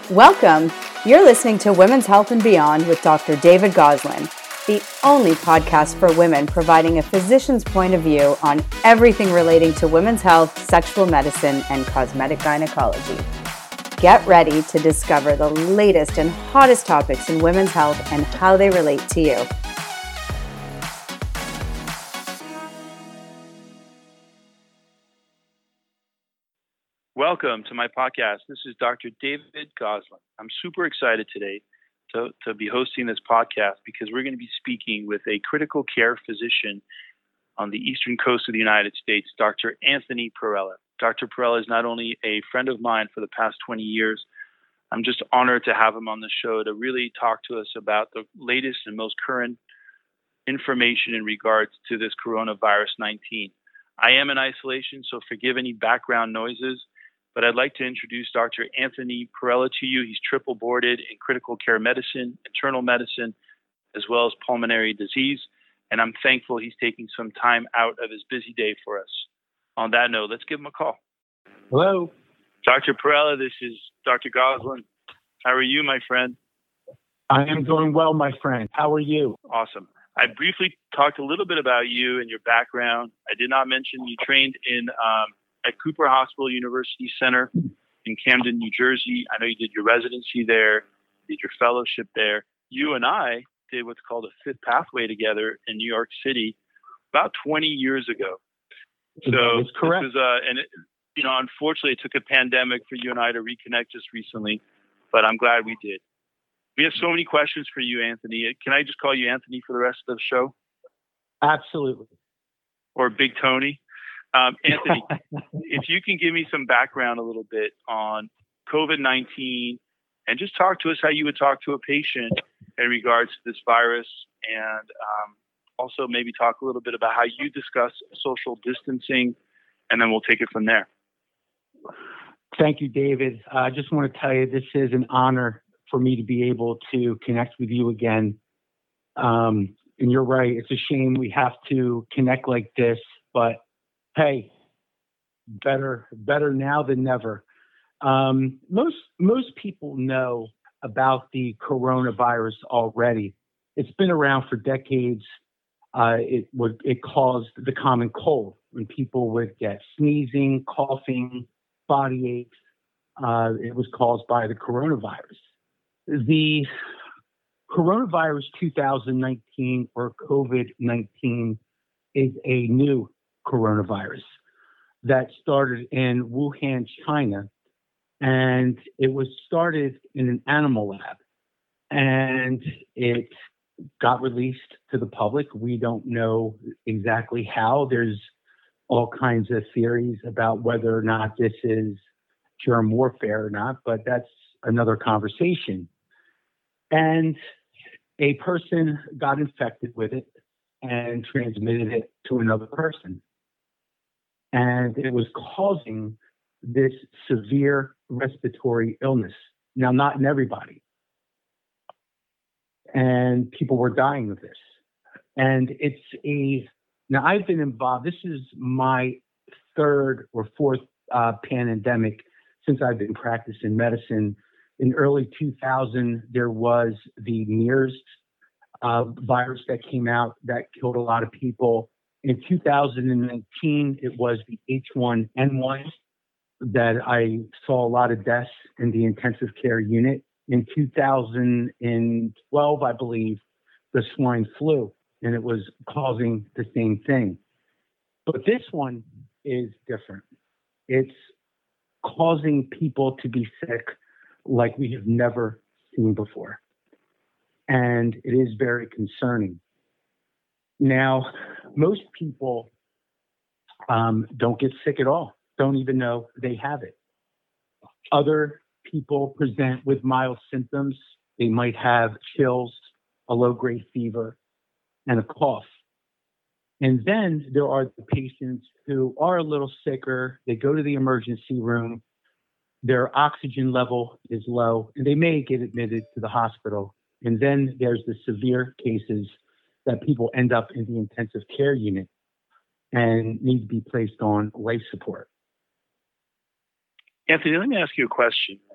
Welcome. You're listening to Women's Health and Beyond with Dr. David Goslin, the only podcast for women providing a physician's point of view on everything relating to women's health, sexual medicine, and cosmetic gynecology. Get ready to discover the latest and hottest topics in women's health and how they relate to you. Welcome to my podcast. This is Dr. David Goslin. I'm super excited today to be hosting this podcast because we're going to be speaking with a critical care physician on the eastern coast of the United States, Dr. Anthony Perella. Dr. Perella is not only a friend of mine for the past 20 years, I'm just honored to have him on the show to really talk to us about the latest and most current information in regards to this coronavirus 19. I am in isolation, so forgive any background noises. But I'd like to introduce Dr. Anthony Perella to you. He's triple boarded in critical care medicine, internal medicine, as well as pulmonary disease. And I'm thankful he's taking some time out of his busy day for us. On that note, let's give him a call. Hello. Dr. Perella, this is Dr. Goslin. How are you, my friend? I am doing well, my friend. How are you? Awesome. I briefly talked a little bit about you and your background. I did not mention you trained at Cooper Hospital University Center in Camden, New Jersey. I know you did your residency there, did your fellowship there. You and I did what's called a fifth pathway together in New York City about 20 years ago. So that's correct. This was, unfortunately, it took a pandemic for you and I to reconnect just recently, but I'm glad we did. We have so many questions for you, Anthony. Can I just call you Anthony for the rest of the show? Absolutely. Or Big Tony? Anthony, if you can give me some background a little bit on COVID-19 and just talk to us how you would talk to a patient in regards to this virus, and also maybe talk a little bit about how you discuss social distancing, and then we'll take it from there. Thank you, David. I just want to tell you this is an honor for me to be able to connect with you again. And you're right. It's a shame we have to connect like this, but hey, better now than never. Most people know about the coronavirus already. It's been around for decades. It caused the common cold when people would get sneezing, coughing, body aches. It was caused by the coronavirus. The coronavirus 2019 or COVID-19 is a new coronavirus that started in Wuhan, China, and it was started in an animal lab, and it got released to the public. We don't know exactly how. There's all kinds of theories about whether or not this is germ warfare or not, but that's another conversation. And a person got infected with it and transmitted it to another person. And it was causing this severe respiratory illness. Now, not in everybody. And people were dying of this. And now I've been involved, this is my third or fourth pandemic since I've been practicing medicine. In early 2000, there was the MERS virus that came out that killed a lot of people. In 2019, it was the H1N1 that I saw a lot of deaths in the intensive care unit. In 2012, I believe, the swine flu, and it was causing the same thing. But this one is different. It's causing people to be sick like we have never seen before. And it is very concerning. Now, most people don't get sick at all, don't even know they have it. Other people present with mild symptoms. They might have chills, a low-grade fever, and a cough. And then there are the patients who are a little sicker. They go to the emergency room. Their oxygen level is low, and they may get admitted to the hospital. And then there's the severe cases that people end up in the intensive care unit and need to be placed on life support. Anthony, let me ask you a question.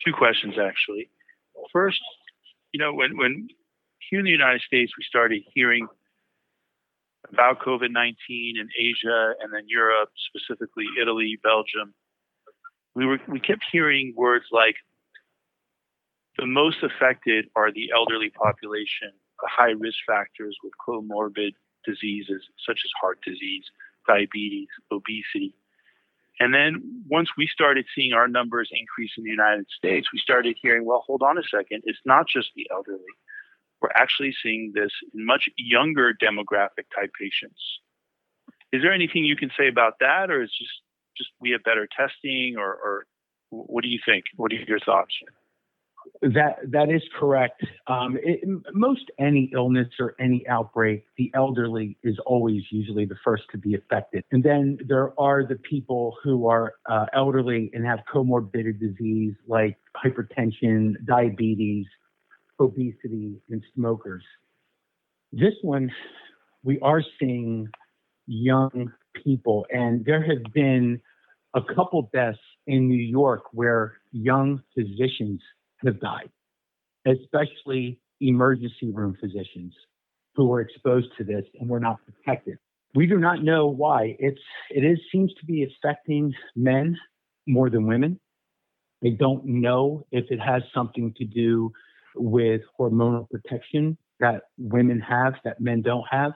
two questions, actually. First, when here in the United States, we started hearing about COVID-19 in Asia and then Europe, specifically Italy, Belgium, we kept hearing words like the most affected are the elderly population, the high risk factors with comorbid diseases such as heart disease, diabetes, obesity. And then once we started seeing our numbers increase in the United States, we started hearing, well, hold on a second, it's not just the elderly. We're actually seeing this in much younger demographic type patients. Is there anything you can say about that, or is just we have better testing, or what do you think? What are your thoughts? That is correct. Most any illness or any outbreak, the elderly is always usually the first to be affected. And then there are the people who are elderly and have comorbid disease like hypertension, diabetes, obesity, and smokers. This one, we are seeing young people, and there have been a couple deaths in New York where young physicians have died, especially emergency room physicians who were exposed to this and were not protected. We do not know why. It seems to be affecting men more than women. They don't know if it has something to do with hormonal protection that women have that men don't have.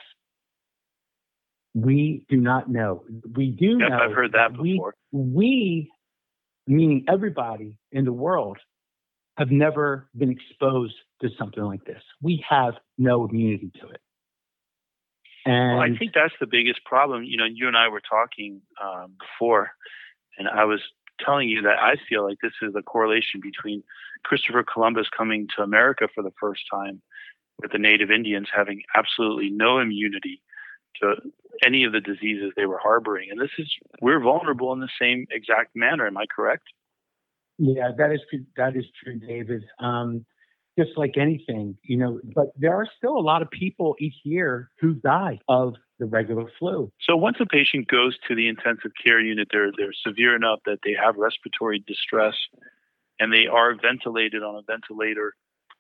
We do not know. We do know. I've heard that before. We, meaning everybody in the world, have never been exposed to something like this. We have no immunity to it. And I think that's the biggest problem. You and I were talking before, and I was telling you that I feel like this is a correlation between Christopher Columbus coming to America for the first time with the native Indians having absolutely no immunity to any of the diseases they were harboring. And we're vulnerable in the same exact manner. Am I correct? Yeah, that is true, David. Just like anything, but there are still a lot of people each year who die of the regular flu. So once a patient goes to the intensive care unit, they're severe enough that they have respiratory distress and they are ventilated on a ventilator.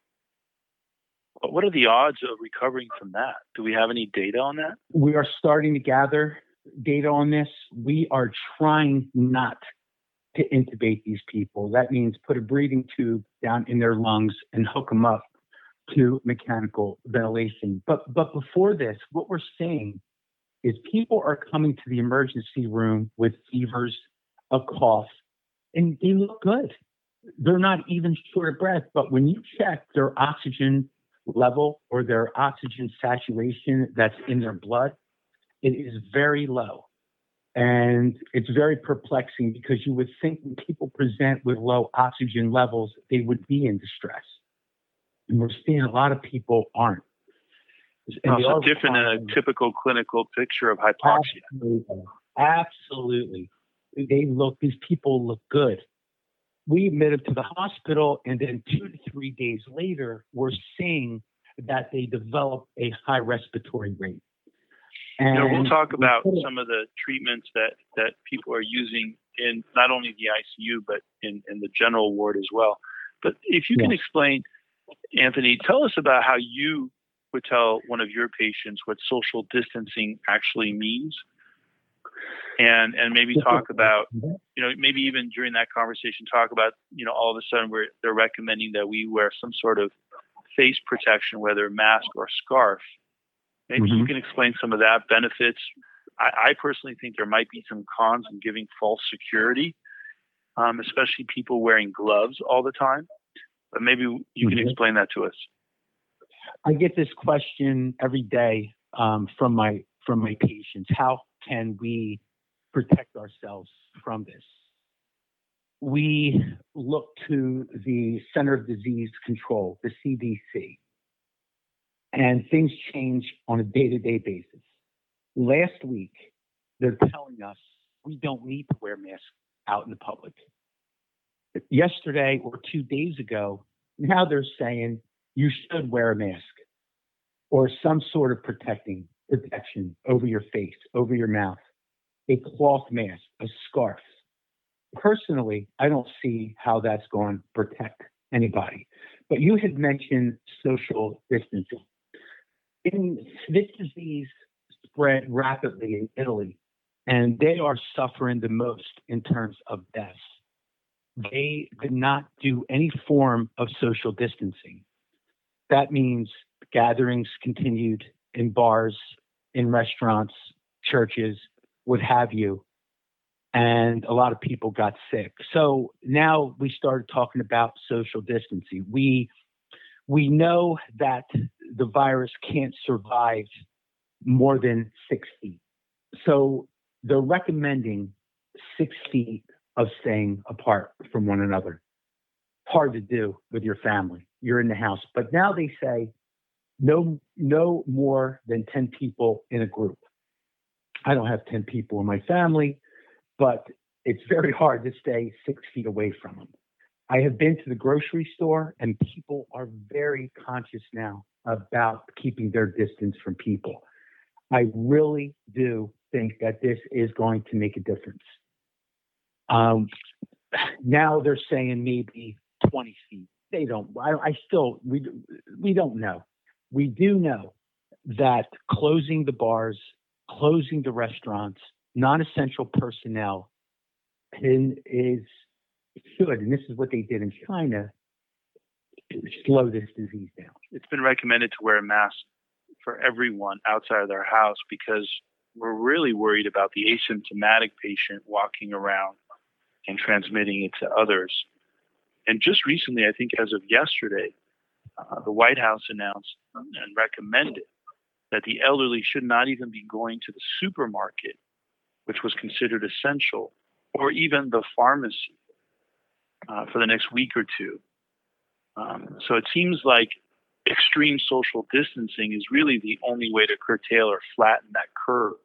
What are the odds of recovering from that? Do we have any data on that? We are starting to gather data on this. We are trying not to intubate these people. That means put a breathing tube down in their lungs and hook them up to mechanical ventilation. But before this, what we're seeing is people are coming to the emergency room with fevers, a cough, and they look good. They're not even short of breath, but when you check their oxygen level or their oxygen saturation that's in their blood, it is very low. And it's very perplexing because you would think when people present with low oxygen levels, they would be in distress. And we're seeing a lot of people aren't. So different than a typical clinical picture of hypoxia. Absolutely. These people look good. We admit them to the hospital, and then 2 to 3 days later, we're seeing that they develop a high respiratory rate. And we'll talk about some of the treatments that people are using in not only the ICU, but in the general ward as well. But if you can explain, Anthony, tell us about how you would tell one of your patients what social distancing actually means. And maybe talk about, maybe even during that conversation, talk about, all of a sudden they're recommending that we wear some sort of face protection, whether mask or scarf. Maybe you can explain some of that benefits. I personally think there might be some cons in giving false security, especially people wearing gloves all the time. But maybe you can explain that to us. I get this question every day from my patients. How can we protect ourselves from this? We look to the Center of Disease Control, the CDC, and things change on a day-to-day basis. Last week, they're telling us we don't need to wear masks out in the public. Yesterday or 2 days ago, now they're saying you should wear a mask or some sort of protection over your face, over your mouth, a cloth mask, a scarf. personally, I don't see how that's going to protect anybody. But you had mentioned social distancing. This disease spread rapidly in Italy, and they are suffering the most in terms of deaths. They did not do any form of social distancing. That means gatherings continued in bars, in restaurants, churches, what have you. And a lot of people got sick. So now we started talking about social distancing. We know that the virus can't survive more than 6 feet. So they're recommending 6 feet of staying apart from one another. Hard to do with your family. You're in the house. But now they say no more than 10 people in a group. I don't have 10 people in my family, but it's very hard to stay 6 feet away from them. I have been to the grocery store, and people are very conscious now about keeping their distance from people. I really do think that this is going to make a difference. Now they're saying maybe 20 feet. They don't. We don't know. We do know that closing the bars, closing the restaurants, non-essential personnel should, and this is what they did in China, slow this disease down. It's been recommended to wear a mask for everyone outside of their house because we're really worried about the asymptomatic patient walking around and transmitting it to others. And just recently, I think as of yesterday, the White House announced and recommended that the elderly should not even be going to the supermarket, which was considered essential, or even the pharmacy for the next week or two. So it seems like extreme social distancing is really the only way to curtail or flatten that curve.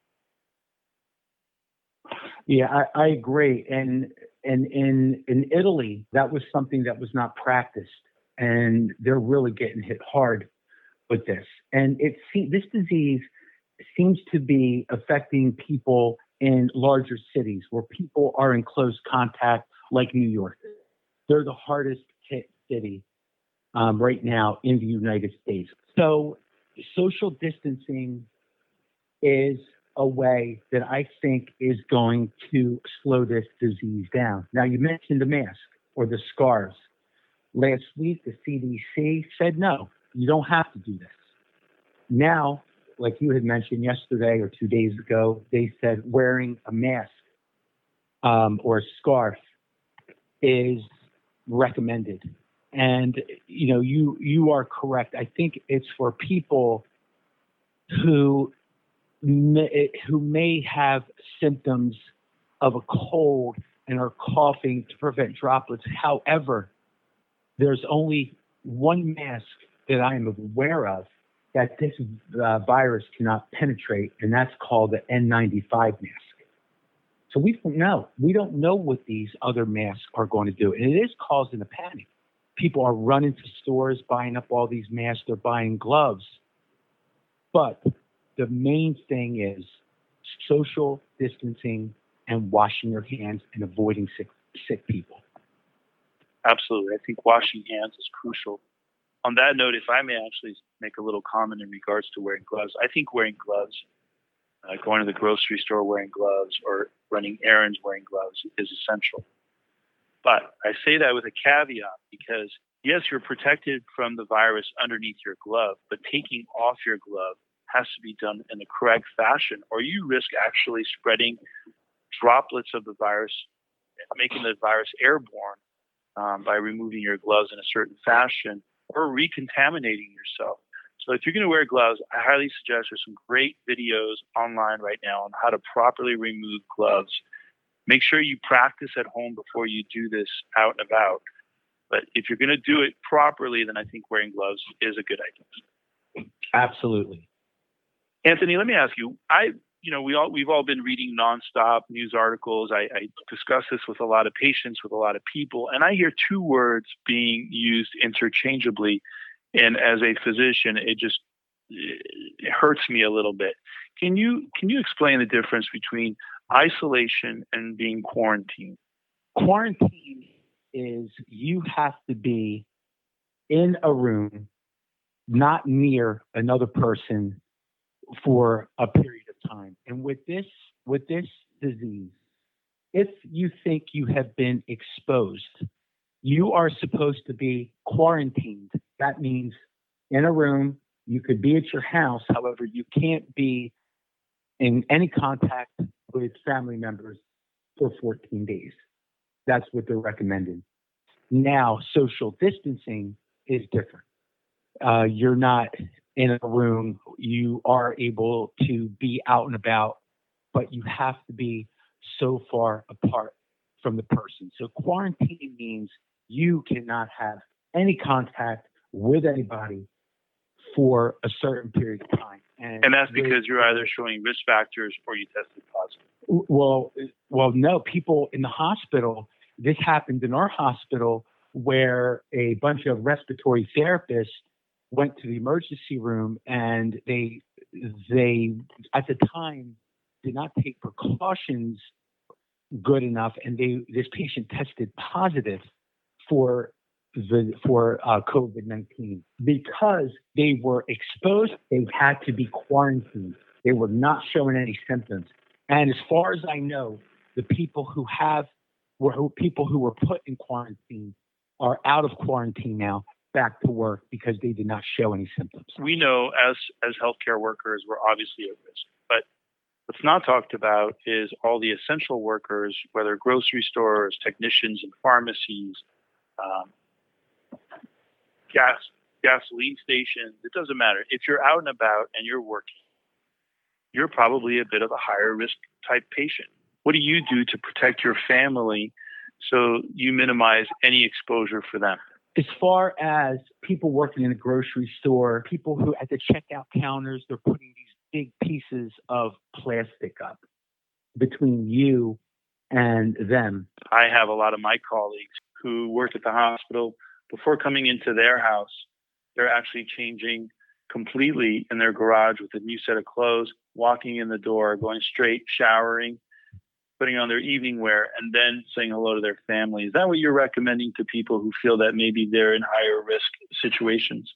Yeah, I agree. And in Italy, that was something that was not practiced, and they're really getting hit hard with this. And this disease seems to be affecting people in larger cities where people are in close contact, like New York. They're the hardest hit city right now in the United States. So social distancing is a way that I think is going to slow this disease down. Now, you mentioned the mask or the scarves. Last week, the CDC said, no, you don't have to do this. Now, like you had mentioned yesterday or 2 days ago, they said wearing a mask or a scarf is recommended. And, you are correct. I think it's for people who may have symptoms of a cold and are coughing to prevent droplets. However, there's only one mask that I am aware of that this virus cannot penetrate, and that's called the N95 mask. So we don't know. We don't know what these other masks are going to do, and it is causing a panic. People are running to stores, buying up all these masks. They're buying gloves. But the main thing is social distancing and washing your hands and avoiding sick people. Absolutely. I think washing hands is crucial. On that note, if I may actually make a little comment in regards to wearing gloves, I think wearing gloves, going to the grocery store wearing gloves or running errands wearing gloves is essential. But I say that with a caveat because, yes, you're protected from the virus underneath your glove, but taking off your glove has to be done in the correct fashion, or you risk actually spreading droplets of the virus, making the virus airborne by removing your gloves in a certain fashion or recontaminating yourself. So if you're going to wear gloves, I highly suggest there's some great videos online right now on how to properly remove gloves. Make sure you practice at home before you do this out and about. But if you're going to do it properly, then I think wearing gloves is a good idea. Absolutely. Anthony, let me ask you, we've all been reading nonstop news articles. I discuss this with a lot of patients, with a lot of people, and I hear two words being used interchangeably. And as a physician, it hurts me a little bit. Can you explain the difference between isolation and being quarantined? Quarantine is you have to be in a room, not near another person for a period of time. And with this disease, if you think you have been exposed, you are supposed to be quarantined. That means in a room, you could be at your house. However, you can't be in any contact with family members for 14 days. That's what they're recommending. Now, social distancing is different. You're not in a room. You are able to be out and about, but you have to be so far apart from the person. So quarantine means you cannot have any contact with anybody for a certain period of time. And that's because you're either showing risk factors or you tested positive. Well, no. People in the hospital, this happened in our hospital where a bunch of respiratory therapists went to the emergency room and they at the time did not take precautions good enough, and this patient tested positive for COVID-19 because they were exposed. They had to be quarantined. They were not showing any symptoms. And as far as I know, the people who were put in quarantine are out of quarantine now, back to work because they did not show any symptoms. We know as healthcare workers, we're obviously at risk, but what's not talked about is all the essential workers, whether grocery stores, technicians in pharmacies, gasoline stations. It doesn't matter. If you're out and about and you're working, you're probably a bit of a higher risk type patient. What do you do to protect your family so you minimize any exposure for them? As far as people working in a grocery store, people who at the checkout counters, they're putting these big pieces of plastic up between you and them. I have a lot of my colleagues who work at the hospital. Before coming into their house, they're actually changing completely in their garage with a new set of clothes, walking in the door, going straight, showering, putting on their evening wear, and then saying hello to their family. Is that what you're recommending to people who feel that maybe they're in higher risk situations?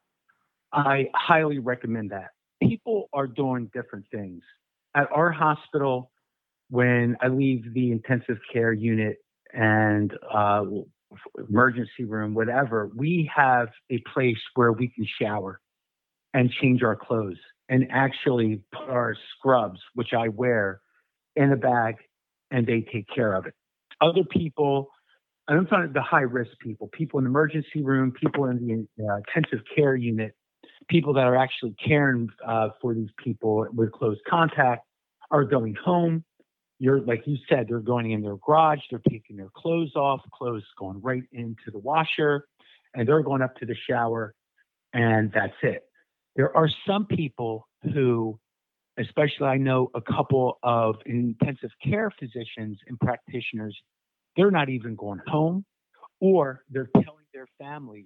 I highly recommend that. People are doing different things. At our hospital, when I leave the intensive care unit and emergency room, whatever, we have a place where we can shower and change our clothes and actually put our scrubs, which I wear, in a bag, and they take care of it. Other people, and I'm talking the high-risk people in the emergency room, people in the intensive care unit, people that are actually caring for these people with close contact are going home. Like you said, they're going in their garage, they're taking their clothes off, clothes going right into the washer, and they're going up to the shower, and that's it. There are some people who, especially I know a couple of intensive care physicians and practitioners, they're not even going home, or they're telling their families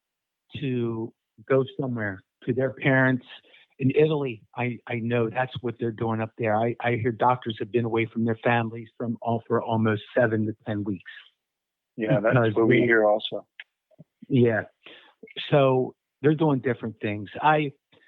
to go somewhere, to their parents. In Italy, I know that's what they're doing up there. I hear doctors have been away from their families for almost 7 to 10 weeks. Yeah, that's what we hear also. Yeah. So they're doing different things. I'm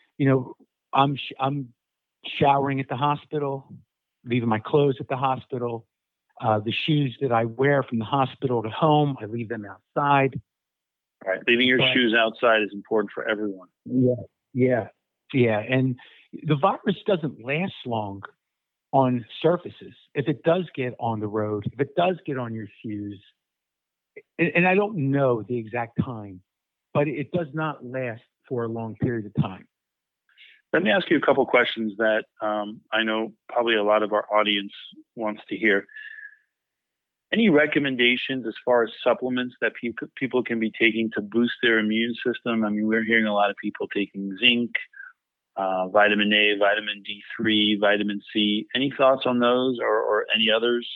showering at the hospital, leaving my clothes at the hospital. The shoes that I wear from the hospital to home, I leave them outside. Right. Leaving your shoes outside is important for everyone. Yeah. And the virus doesn't last long on surfaces. If it does get on the road, if it does get on your shoes, and I don't know the exact time, but it does not last for a long period of time. Let me ask you a couple questions that I know probably a lot of our audience wants to hear. Any recommendations as far as supplements that people can be taking to boost their immune system? I mean, we're hearing a lot of people taking zinc, vitamin A, vitamin D3, vitamin C. Any thoughts on those or any others?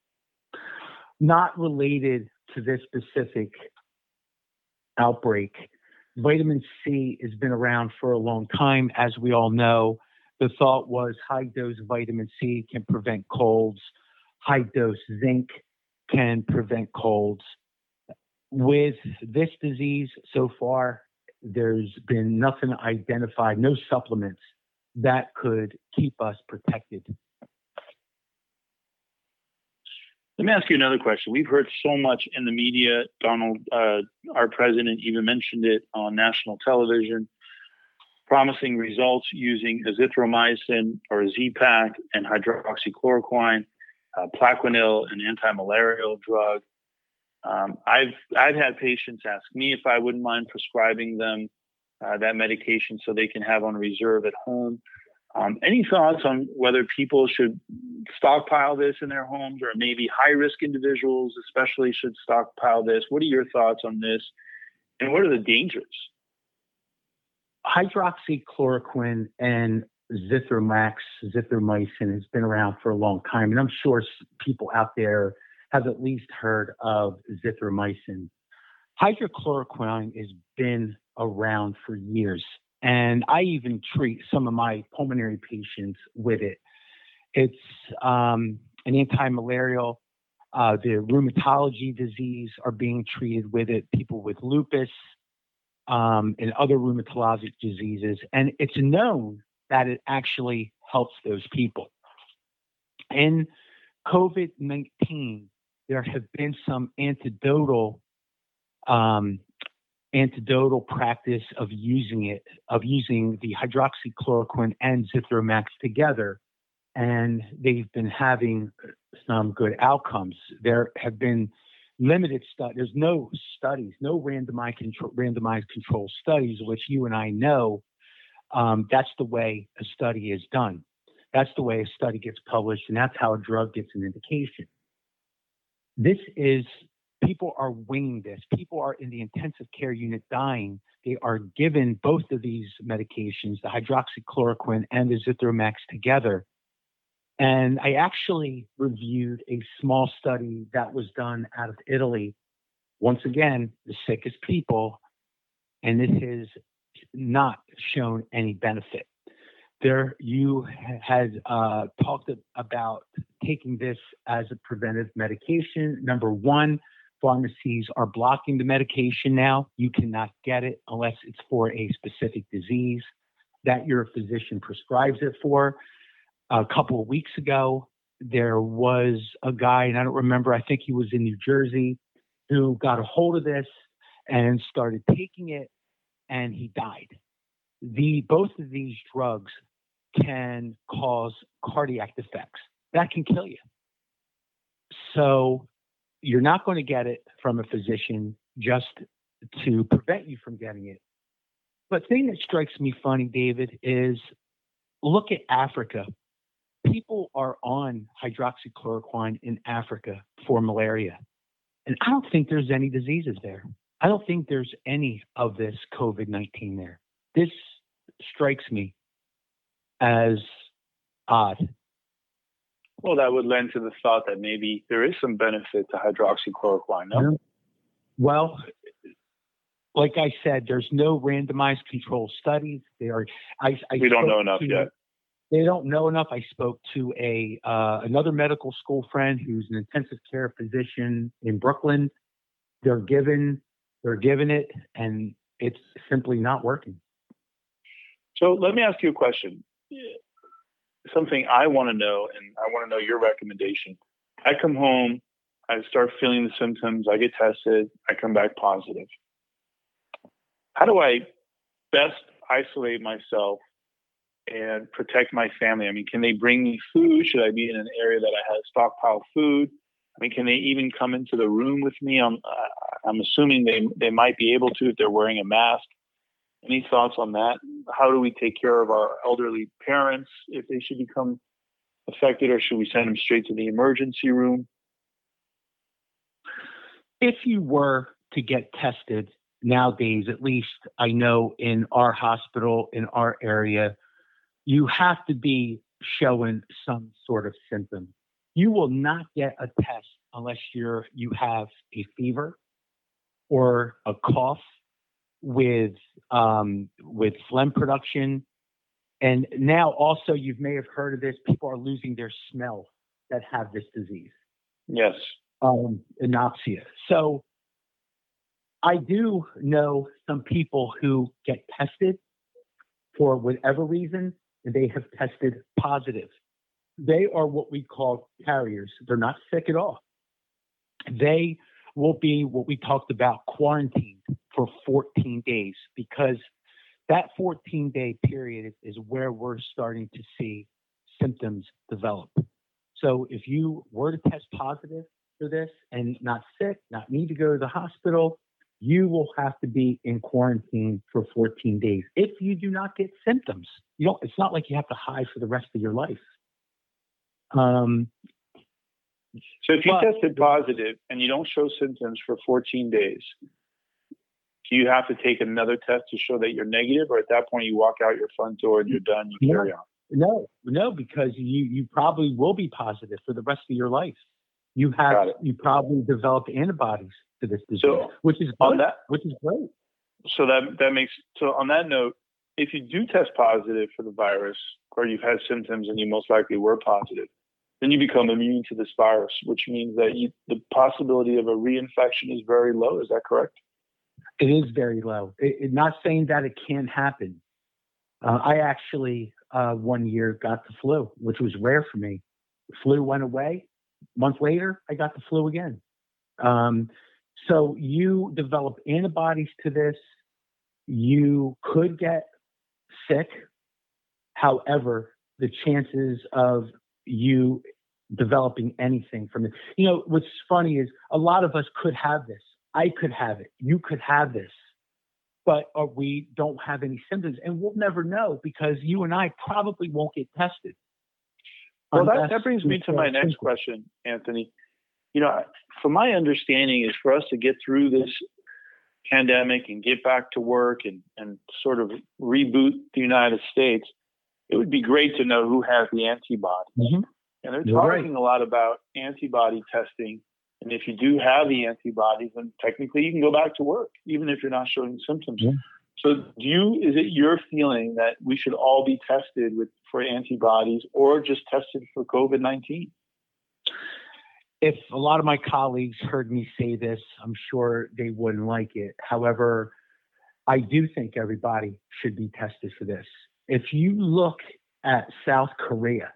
Not related to this specific outbreak. Vitamin C has been around for a long time, as we all know. The thought was high dose vitamin C can prevent colds. High dose zinc can prevent colds. With this disease, so far, there's been nothing identified, no supplements that could keep us protected. Let me ask you another question. We've heard so much in the media. Donald, our president, even mentioned it on national television, promising results using azithromycin or Z-Pak and hydroxychloroquine, Plaquenil, an anti-malarial drug. I've had patients ask me if I wouldn't mind prescribing them that medication so they can have on reserve at home. Any thoughts on whether people should stockpile this in their homes, or maybe high-risk individuals especially should stockpile this? What are your thoughts on this, and what are the dangers? Hydroxychloroquine and zithromycin has been around for a long time, and I'm sure people out there have at least heard of zithromycin. Hydroxychloroquine has been around for years, and I even treat some of my pulmonary patients with it. It's an anti-malarial. The rheumatology disease are being treated with it, people with lupus and other rheumatologic diseases, and it's known that it actually helps those people. In COVID-19, there have been some antidotal practice of using the hydroxychloroquine and zithromax together, and they've been having some good outcomes. There have been limited studies. There's no studies, no randomized control studies, which you and I know. That's the way a study is done. That's the way a study gets published, and that's how a drug gets an indication. People are winging this. People are in the intensive care unit dying. They are given both of these medications, the hydroxychloroquine and the zithromax together. And I actually reviewed a small study that was done out of Italy. Once again, the sickest people, and this has not shown any benefit. There, you had talked about taking this as a preventive medication. Number one, pharmacies are blocking the medication now. You cannot get it unless it's for a specific disease that your physician prescribes it for. A couple of weeks ago, there was a guy, and I don't remember, I think he was in New Jersey, who got a hold of this and started taking it, and he died. Both of these drugs can cause cardiac defects. That can kill you. So you're not going to get it from a physician just to prevent you from getting it. But the thing that strikes me funny, David, is look at Africa. People are on hydroxychloroquine in Africa for malaria. And I don't think there's any diseases there. I don't think there's any of this COVID-19 there. This strikes me as odd. Well, that would lend to the thought that maybe there is some benefit to hydroxychloroquine, no? Well, like I said, there's no randomized control studies. We don't know enough yet. They don't know enough. I spoke to another medical school friend who's an intensive care physician in Brooklyn. They're given it, and it's simply not working. So let me ask you a question. Something I want to know, and I want to know your recommendation. I come home, I start feeling the symptoms, I get tested, I come back positive. How do I best isolate myself and protect my family? I mean, can they bring me food? Should I be in an area that I have stockpiled food? I mean, can they even come into the room with me? I'm assuming they might be able to if they're wearing a mask. Any thoughts on that? How do we take care of our elderly parents if they should become affected, or should we send them straight to the emergency room? If you were to get tested nowadays, at least I know in our hospital, in our area, you have to be showing some sort of symptom. You will not get a test unless you have a fever or a cough with phlegm production. And now also, you may have heard of this, people are losing their smell that have this disease. Yes. Anoxia. So I do know some people who get tested for whatever reason, and they have tested positive. They are what we call carriers. They're not sick at all. They will be what we talked about, quarantined for 14 days, because that 14-day period is where we're starting to see symptoms develop. So if you were to test positive for this and not sick, not need to go to the hospital, you will have to be in quarantine for 14 days. If you do not get symptoms, it's not like you have to hide for the rest of your life. So if you tested positive and you don't show symptoms for 14 days, do you have to take another test to show that you're negative, or at that point you walk out your front door and you're done, you carry on? No, because you probably will be positive for the rest of your life. You probably developed antibodies to this disease, which is great. So on that note, if you do test positive for the virus, or you've had symptoms and you most likely were positive, then you become immune to this virus, which means that the possibility of a reinfection is very low. Is that correct? It is very low. Not saying that it can't happen. I actually, 1 year got the flu, which was rare for me. The flu went away. A month later, I got the flu again. So you develop antibodies to this. You could get sick. However, the chances of you developing anything from it, what's funny is a lot of us could have this. I could have it. You could have this, but we don't have any symptoms, and we'll never know because you and I probably won't get tested. Well, that brings me to my next question, Anthony. From my understanding is for us to get through this pandemic and get back to work and sort of reboot the United States, it would be great to know who has the antibodies. Mm-hmm. And they're talking a lot about antibody testing. And if you do have the antibodies, then technically you can go back to work, even if you're not showing symptoms. Yeah. So is it your feeling that we should all be tested for antibodies or just tested for COVID-19? If a lot of my colleagues heard me say this, I'm sure they wouldn't like it. However, I do think everybody should be tested for this. If you look at South Korea,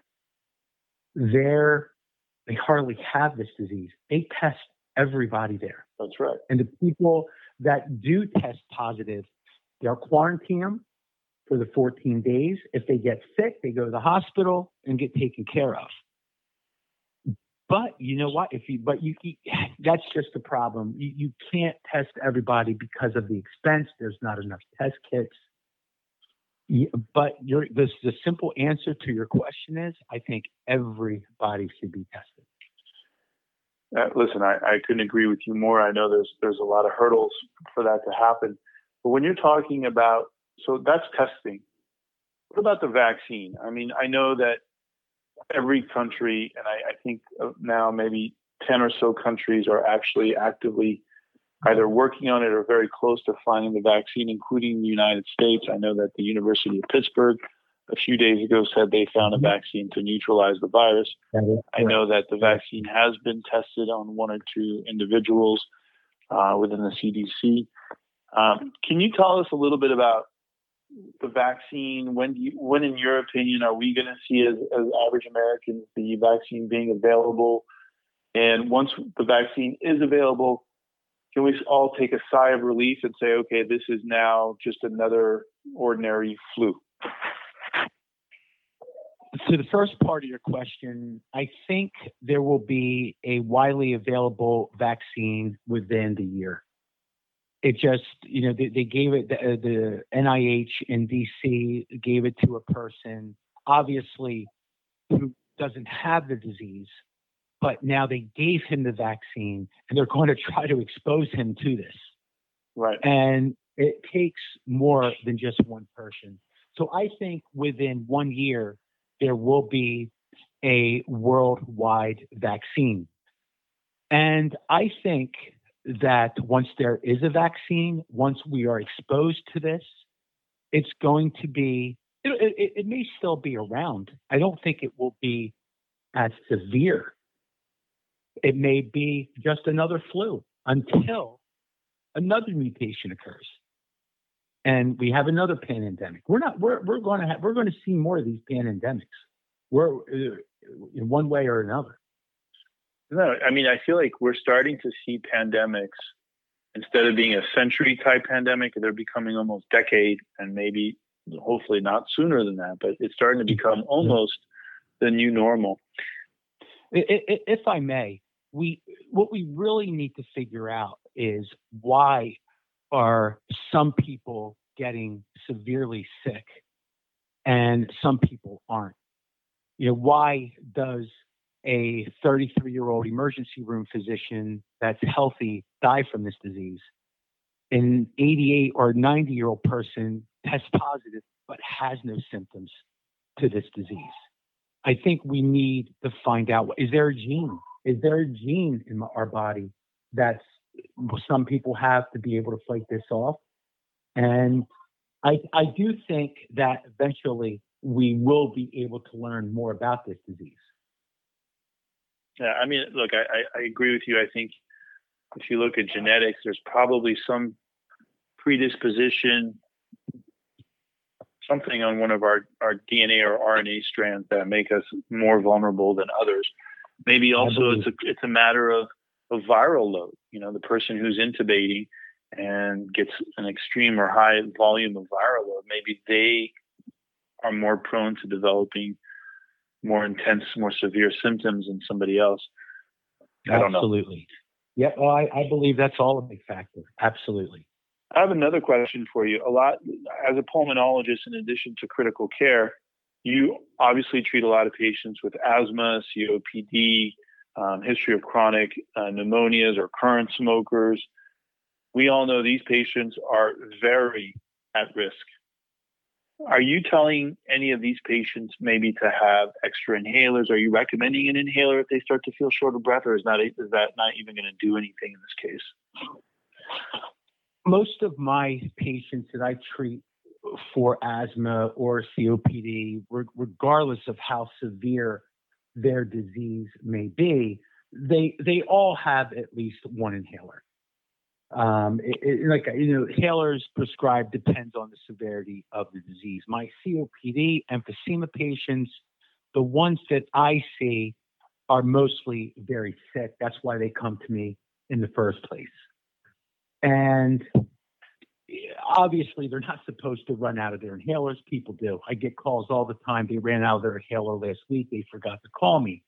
they hardly have this disease. They test everybody there. That's right. And the people that do test positive, they're quarantined for the 14 days. If they get sick, they go to the hospital and get taken care of. But you know what? That's just the problem. You can't test everybody because of the expense. There's not enough test kits. But the simple answer to your question is, I think everybody should be tested. Listen, I couldn't agree with you more. I know there's a lot of hurdles for that to happen. But when you're talking about, so that's testing. What about the vaccine? I mean, I know that every country, and I think now maybe 10 or so countries are actually actively either working on it or very close to finding the vaccine, including the United States. I know that the University of Pittsburgh a few days ago said they found a vaccine to neutralize the virus. I know that the vaccine has been tested on one or two individuals within the CDC. Can you tell us a little bit about the vaccine? When in your opinion, are we going to see as average Americans the vaccine being available? And once the vaccine is available, can we all take a sigh of relief and say, okay, this is now just another ordinary flu? To the first part of your question, I think there will be a widely available vaccine within the year. It just, they gave it, the NIH in DC gave it to a person, obviously, who doesn't have the disease, but now they gave him the vaccine and they're going to try to expose him to this. Right. And it takes more than just one person. So I think within 1 year, there will be a worldwide vaccine. And I think that once there is a vaccine, once we are exposed to this, it's going to be, it may still be around. I don't think it will be as severe It may be just another flu until another mutation occurs, and we have another pandemic. We're going to see more of these pandemics. We're in one way or another. No, I mean, I feel like we're starting to see pandemics, instead of being a century type pandemic, they're becoming almost decade, and maybe hopefully not sooner than that, but it's starting to become almost the new normal. If I may, what we really need to figure out is, why are some people getting severely sick and some people aren't? Why does a 33-year-old emergency room physician that's healthy die from this disease? An 88 or 90-year-old person tests positive but has no symptoms to this disease. I think we need to find out, is there a gene? Is there a gene in our body that some people have to be able to fight this off? And I do think that eventually we will be able to learn more about this disease. Yeah, I mean, look, I agree with you. I think if you look at genetics, there's probably some predisposition, something on one of our DNA or RNA strands that make us more vulnerable than others. Maybe also it's a matter of viral load. The person who's intubating and gets an extreme or high volume of viral load, maybe they are more prone to developing more intense, more severe symptoms than somebody else. I don't know. Absolutely. Yeah, well, I believe that's all a big factor. Absolutely. I have another question for you. As a pulmonologist, in addition to critical care, you obviously treat a lot of patients with asthma, COPD, history of chronic pneumonias or current smokers. We all know these patients are very at risk. Are you telling any of these patients maybe to have extra inhalers? Are you recommending an inhaler if they start to feel short of breath, or is that not even going to do anything in this case? Most of my patients that I treat for asthma or COPD, regardless of how severe their disease may be, they all have at least one inhaler. Inhalers prescribed depends on the severity of the disease. My COPD, emphysema patients, the ones that I see are mostly very sick. That's why they come to me in the first place. And obviously, they're not supposed to run out of their inhalers. People do. I get calls all the time. They ran out of their inhaler last week. They forgot to call me.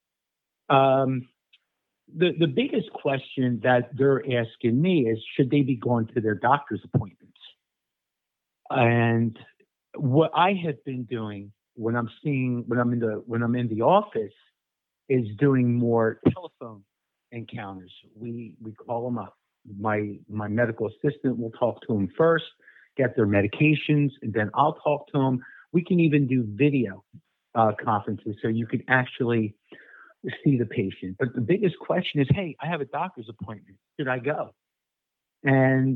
The biggest question that they're asking me is, should they be going to their doctor's appointments? And what I have been doing when I'm in the office is doing more telephone encounters. We call them up. My medical assistant will talk to them first, get their medications, and then I'll talk to them. We can even do video conferences, so you can actually see the patient. But the biggest question is, hey, I have a doctor's appointment. Should I go? And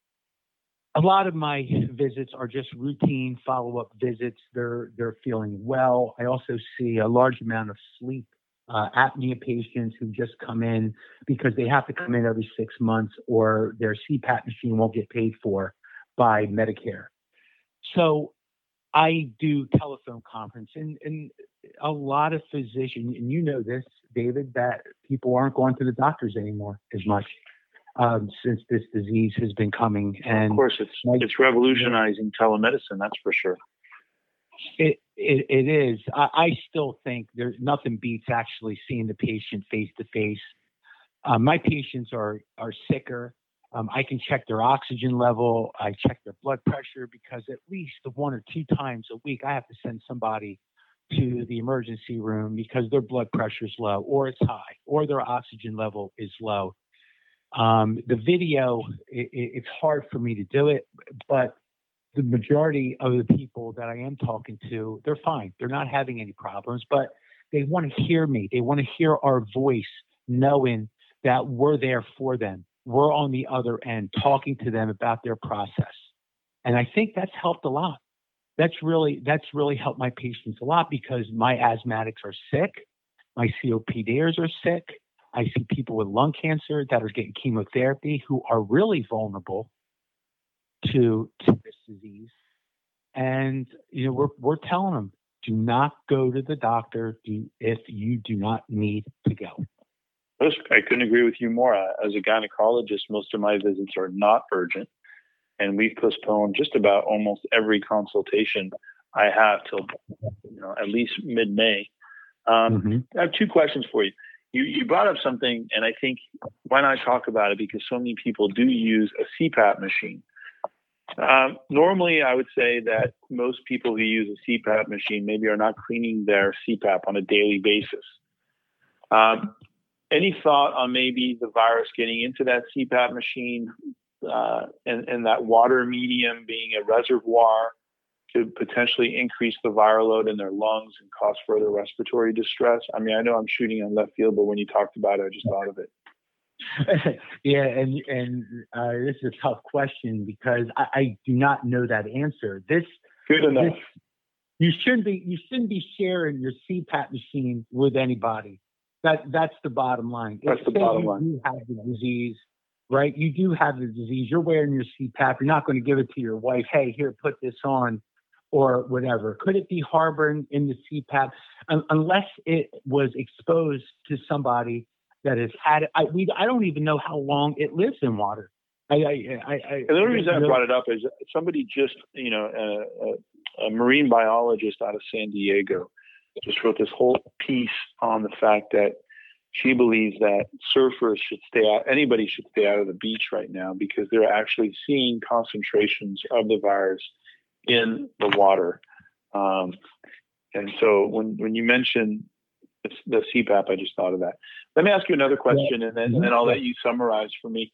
a lot of my visits are just routine follow-up visits. They're feeling well. I also see a large amount of sleep apnea patients who just come in because they have to come in every 6 months or their CPAP machine won't get paid for by Medicare. So I do telephone conference, and a lot of physicians, and you know this, David, that people aren't going to the doctors anymore as much since this disease has been coming. And of course, it's revolutionizing telemedicine, that's for sure. It is. I still think there's nothing beats actually seeing the patient face to face. My patients are sicker. I can check their oxygen level. I check their blood pressure, because at least 1 or 2 times a week, I have to send somebody to the emergency room because their blood pressure is low, or it's high, or their oxygen level is low. The video, it's hard for me to do it, but the majority of the people that I am talking to, they're fine. They're not having any problems, but they want to hear me. They want to hear our voice, knowing that we're there for them. We're on the other end talking to them about their process. And I think that's helped a lot. That's really helped my patients a lot, because my asthmatics are sick. My COPDers are sick. I see people with lung cancer that are getting chemotherapy who are really vulnerable to this disease. And, we're telling them, do not go to the doctor if you do not need to go. I couldn't agree with you more. As a gynecologist, most of my visits are not urgent, and we've postponed just about almost every consultation I have till at least mid-May. I have two questions for you. You brought up something, and I think why not talk about it, because so many people do use a CPAP machine. Normally, I would say that most people who use a CPAP machine maybe are not cleaning their CPAP on a daily basis. Any thought on maybe the virus getting into that CPAP machine and that water medium being a reservoir to potentially increase the viral load in their lungs and cause further respiratory distress? I mean, I know I'm shooting on left field, but when you talked about it, I just thought of it. Yeah, and this is a tough question because I do not know that answer. Good enough. You shouldn't be sharing your CPAP machine with anybody. That's the bottom line. That's the bottom line. You have the disease, right? You do have the disease. You're wearing your CPAP. You're not going to give it to your wife. Hey, here, put this on, or whatever. Could it be harboring in the CPAP unless it was exposed to somebody that has had it? I don't even know how long it lives in water. And the only reason I brought it up is somebody just, a marine biologist out of San Diego just wrote this whole piece on the fact that she believes that surfers should stay out, anybody should stay out of the beach right now because they're actually seeing concentrations of the virus in the water. And so when you mentioned the CPAP, I just thought of that. Let me ask you another question, and then I'll let you summarize for me.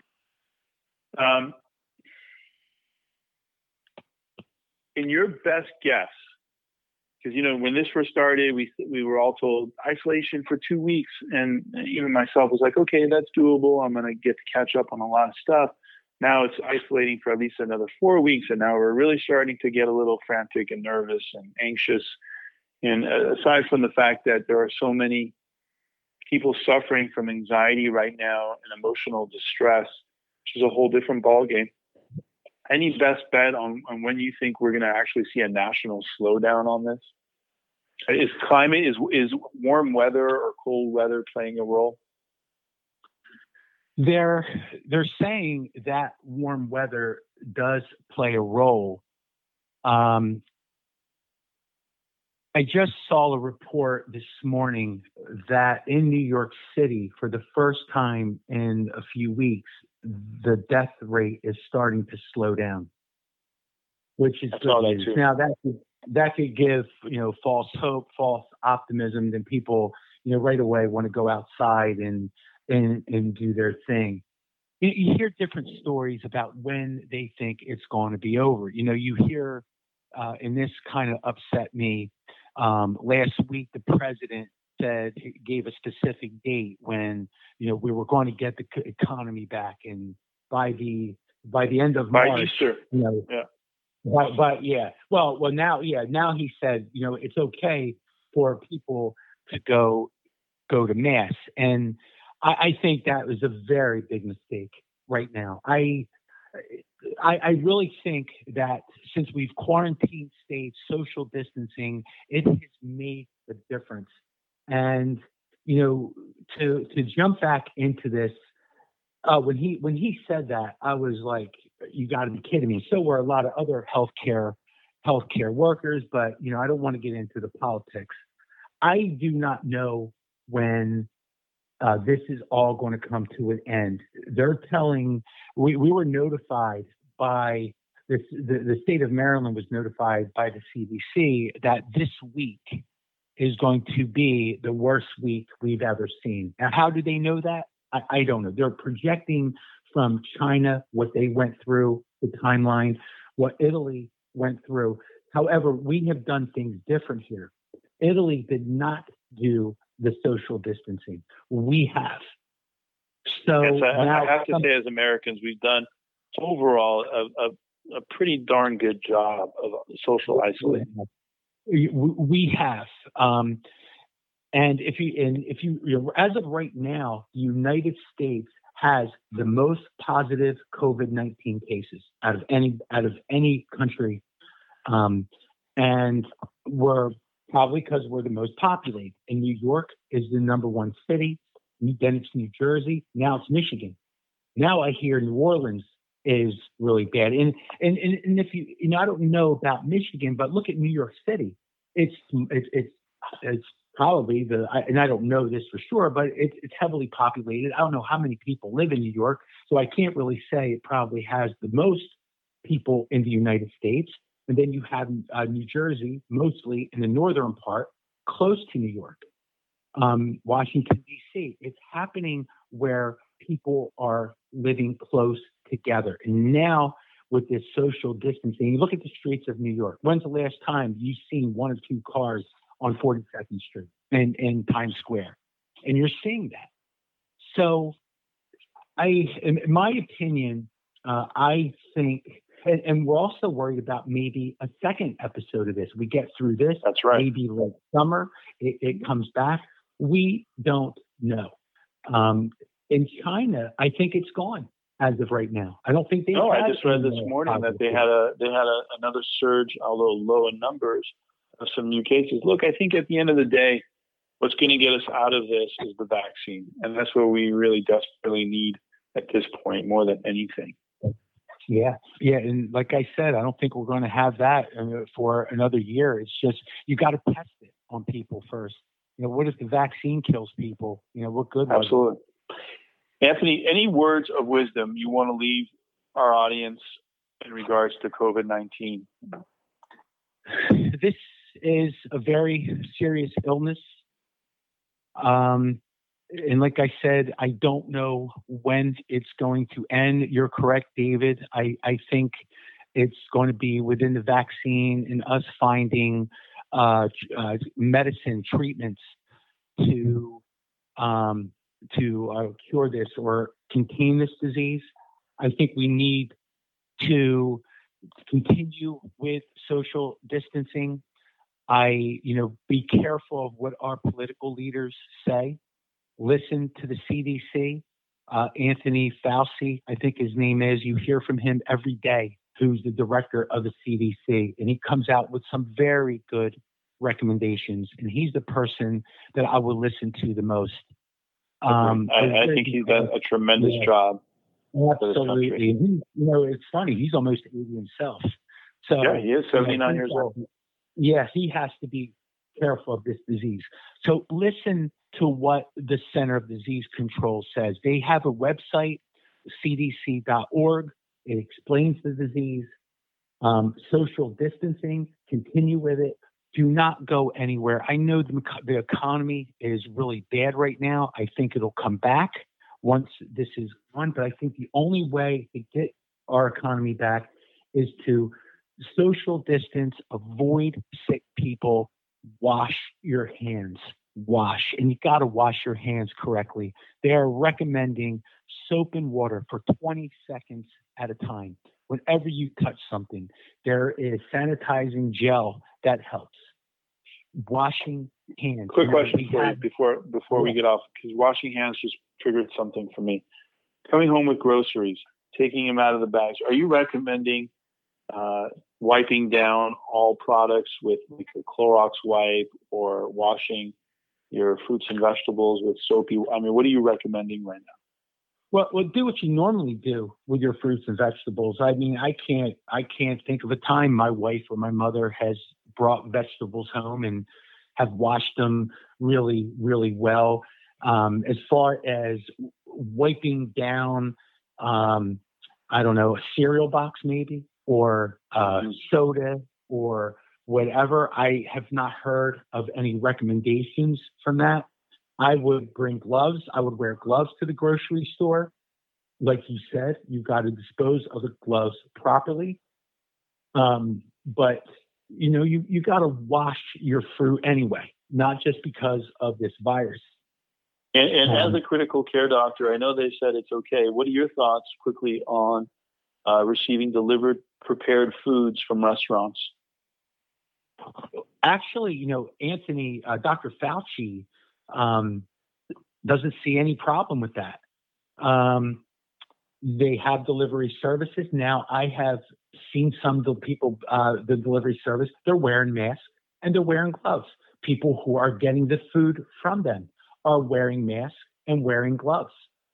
In your best guess, because when this first started, we were all told isolation for 2 weeks, and even myself was like, okay, that's doable. I'm going to get to catch up on a lot of stuff. Now it's isolating for at least another 4 weeks, and now we're really starting to get a little frantic and nervous and anxious. And aside from the fact that there are so many people suffering from anxiety right now and emotional distress, which is a whole different ballgame, any best bet on when you think we're going to actually see a national slowdown on this? Is warm weather or cold weather playing a role? They're saying that warm weather does play a role. I just saw a report this morning that in New York City, for the first time in a few weeks, the death rate is starting to slow down, which is good news. Now that could give false hope, false optimism. Then people right away want to go outside and do their thing. You hear different stories about when they think it's going to be over. You hear, and this kind of upset me. Last week, the president gave a specific date when we were going to get the economy back, and by the end of March, by Easter, now he said it's okay for people to go to mass, and I think that was a very big mistake right now. I really think that since we've quarantined states, social distancing, it has made a difference. And to jump back into this, when he said that, I was like, you got to be kidding me. So were a lot of other healthcare workers, but I don't want to get into the politics. I do not know when this is all going to come to an end. They're telling we were notified by the state of Maryland was notified by the CDC that this week is going to be the worst week we've ever seen. Now, how do they know that? I don't know. They're projecting from China what they went through, the timeline, what Italy went through. However, we have done things different here. Italy did not do the social distancing. We have. So yes, I have to say, as Americans, we've done overall a pretty darn good job of social isolation. We have. And if you as of right now, the United States has the most positive COVID-19 cases out of any country, and we're probably because we're the most populated. And New York is the number one city. Then it's New Jersey. Now it's Michigan. Now I hear New Orleans is really bad. And if I don't know about Michigan, but look at New York City. It's probably and I don't know this for sure, but it's heavily populated. I don't know how many people live in New York, so I can't really say it probably has the most people in the United States. And then you have New Jersey, mostly in the northern part, close to New York. Washington, D.C. It's happening where people are living close together. And now with this social distancing, you look at the streets of New York. When's the last time you've seen one or two cars on 42nd Street and Times Square? And you're seeing that. So in my opinion, I think, and we're also worried about maybe a second episode of this. We get through this. That's right. Maybe late summer, it comes back. We don't know. In China, I think it's gone as of right now. I don't think they. No, I just read this morning that they had another surge, although low in numbers, of some new cases. Look, I think at the end of the day, what's going to get us out of this is the vaccine, and that's what we really desperately need at this point more than anything. Yeah, and like I said, I don't think we're going to have that for another year. It's just you got to test it on people first. What if the vaccine kills people? What good? Absolutely. Anthony, any words of wisdom you want to leave our audience in regards to COVID-19? This is a very serious illness. And like I said, I don't know when it's going to end. You're correct, David. I think it's going to be within the vaccine and us finding medicine treatments to cure this or contain this disease. I think we need to continue with social distancing. Be careful of what our political leaders say. Listen to the CDC. Anthony Fauci, I think his name is. You hear from him every day, who's the director of the CDC, and he comes out with some very good recommendations. And he's the person that I would listen to the most. I think he's done a tremendous job. Absolutely. It's funny. He's almost 80 himself. So yeah, he is 79 years old. Yeah, he has to be careful of this disease. So listen to what the Center of Disease Control says. They have a website, cdc.org. It explains the disease. Social distancing, continue with it. Do not go anywhere. I know the economy is really bad right now. I think it'll come back once this is gone. But I think the only way to get our economy back is to social distance, avoid sick people, wash your hands. And you got to wash your hands correctly. They are recommending soap and water for 20 seconds at a time. Whenever you touch something, there is sanitizing gel that helps. Washing hands. Quick question for you before we get off, because washing hands just triggered something for me. Coming home with groceries, taking them out of the bags. Are you recommending wiping down all products with like a Clorox wipe or washing your fruits and vegetables with soapy? I mean, what are you recommending right now? Well, do what you normally do with your fruits and vegetables. I mean, I can't think of a time my wife or my mother has brought vegetables home and have washed them really, really well. As far as wiping down, I don't know, a cereal box maybe, or soda or whatever. I have not heard of any recommendations from that. I would bring gloves. I would wear gloves to the grocery store. Like you said, you've got to dispose of the gloves properly. But, you got to wash your fruit anyway, not just because of this virus. And as a critical care doctor, I know they said it's okay. What are your thoughts quickly on receiving delivered prepared foods from restaurants? Actually, Anthony, Dr. Fauci doesn't see any problem with that. They have delivery services. Now, I have seen some of the people, the delivery service, they're wearing masks and they're wearing gloves. People who are getting the food from them are wearing masks and wearing gloves.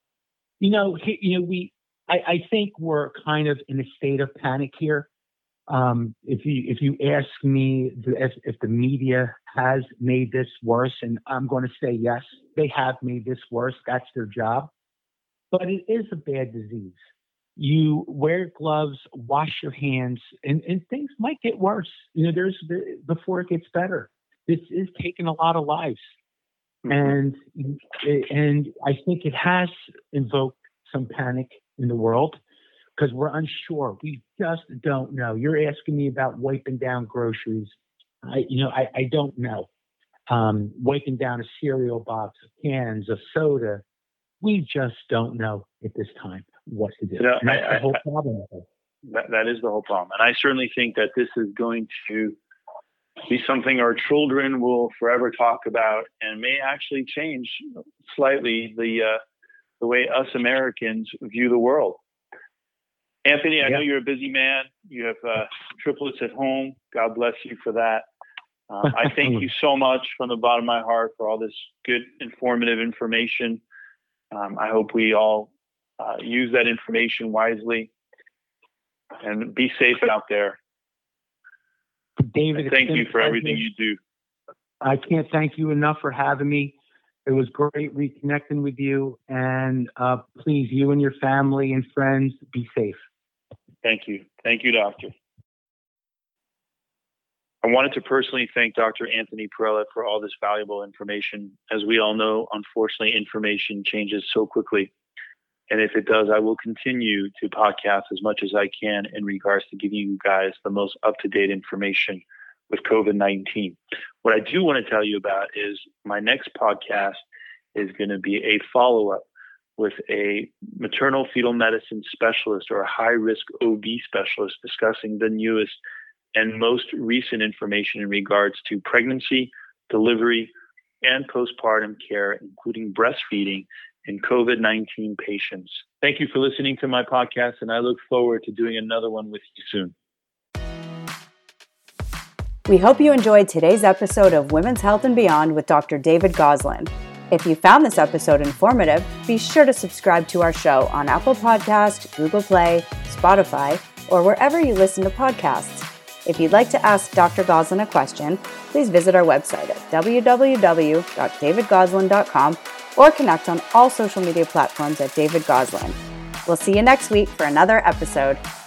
I think we're kind of in a state of panic here. If you ask me if the media has made this worse, and I'm going to say yes, they have made this worse. That's their job. But it is a bad disease. You wear gloves, wash your hands, and things might get worse. Before it gets better. This is taking a lot of lives, and I think it has invoked some panic in the world because we're unsure. We just don't know. You're asking me about wiping down groceries. I don't know. Wiping down a cereal box, cans of soda. We just don't know at this time what to do. That's the whole problem. That is the whole problem. And I certainly think that this is going to be something our children will forever talk about and may actually change slightly the way us Americans view the world. Anthony, I know you're a busy man. You have triplets at home. God bless you for that. I thank you so much from the bottom of my heart for all this good, informative information. I hope we all use that information wisely and be safe out there. David, thank you for everything you do. I can't thank you enough for having me. It was great reconnecting with you. And please, you and your family and friends, be safe. Thank you. Thank you, Doctor. I wanted to personally thank Dr. Anthony Perella for all this valuable information. As we all know, unfortunately, information changes so quickly. And if it does, I will continue to podcast as much as I can in regards to giving you guys the most up-to-date information with COVID-19. What I do want to tell you about is my next podcast is going to be a follow-up with a maternal fetal medicine specialist or a high-risk OB specialist discussing the newest and most recent information in regards to pregnancy, delivery, and postpartum care, including breastfeeding in COVID-19 patients. Thank you for listening to my podcast, and I look forward to doing another one with you soon. We hope you enjoyed today's episode of Women's Health and Beyond with Dr. David Goslin. If you found this episode informative, be sure to subscribe to our show on Apple Podcasts, Google Play, Spotify, or wherever you listen to podcasts. If you'd like to ask Dr. Goslin a question, please visit our website at www.davidgoslin.com or connect on all social media platforms at David Goslin. We'll see you next week for another episode.